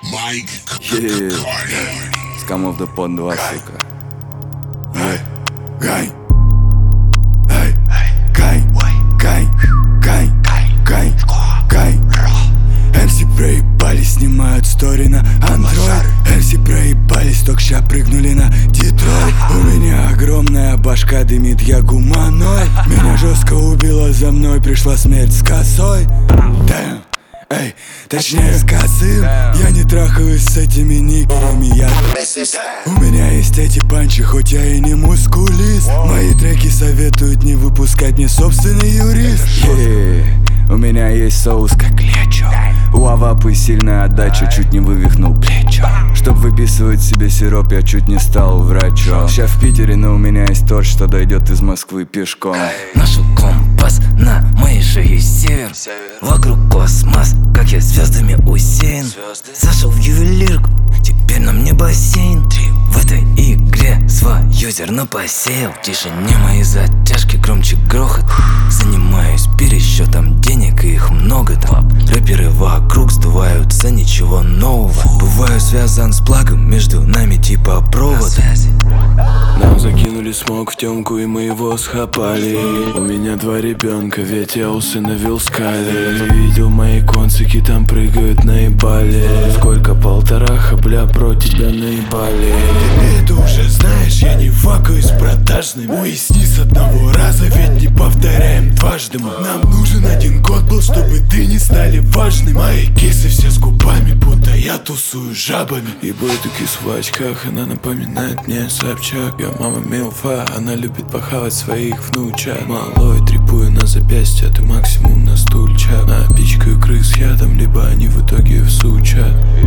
Scum of the Pod 2, сука. Гай, эй, гай, гай, гай, гай, гай. MC проебались, снимают стори на Android. MC проебались, только ща прыгнули на Детройт. У меня огромная башка дымит, я гуманоид. Меня жестко убила, за мной пришла смерть с косой. Damn. Эй, точнее с косым. Я не трахаюсь с этими никерами, у меня есть эти панчи, хоть я и не мускулист. Мои треки советуют не выпускать мне собственный юрист. У меня есть соус как лечо. У Авапы сильная отдача, чуть не вывихнул плечо. Чтоб выписывать себе сироп, я чуть не стал врачом. Ща в Питере, но у меня есть торт, что дойдет из Москвы пешком. Нашел компас, на моей шее север. Вокруг космос, как я звездами усеян. Зашел в ювелирку, теперь на мне бассейн. В этой игре свой зерно посеял. В тишине мои затяжки, громче грохот. Занимаюсь пересчетом денег, и их много там. Рэперы вокруг сдуваются, ничего нового. Бываю связан с благом, между нами типа провод. Нам закинули смог в темку, и мы его схапали. У меня 2 ребенка, ведь я усыновил скали. Видел мои концики, там прыгают наебали. Сколько 1,5 хабля про тебя наебали. Ты это уже знаешь, я не факаюсь с продажными. Уясни с одного раза, ведь не повторяем дважды. Нам нужен 1 год был, чтобы ты не стали важным. Мои кисы все с губами, будто я тусую жабами. И бутыки в очках, она напоминает мне Собчак. Я мама милфа, она любит похавать своих внучат. Малой трипую на запястье, ты максимум на стульчак. Напичкаю крыс ядом, либо они в итоге всучат.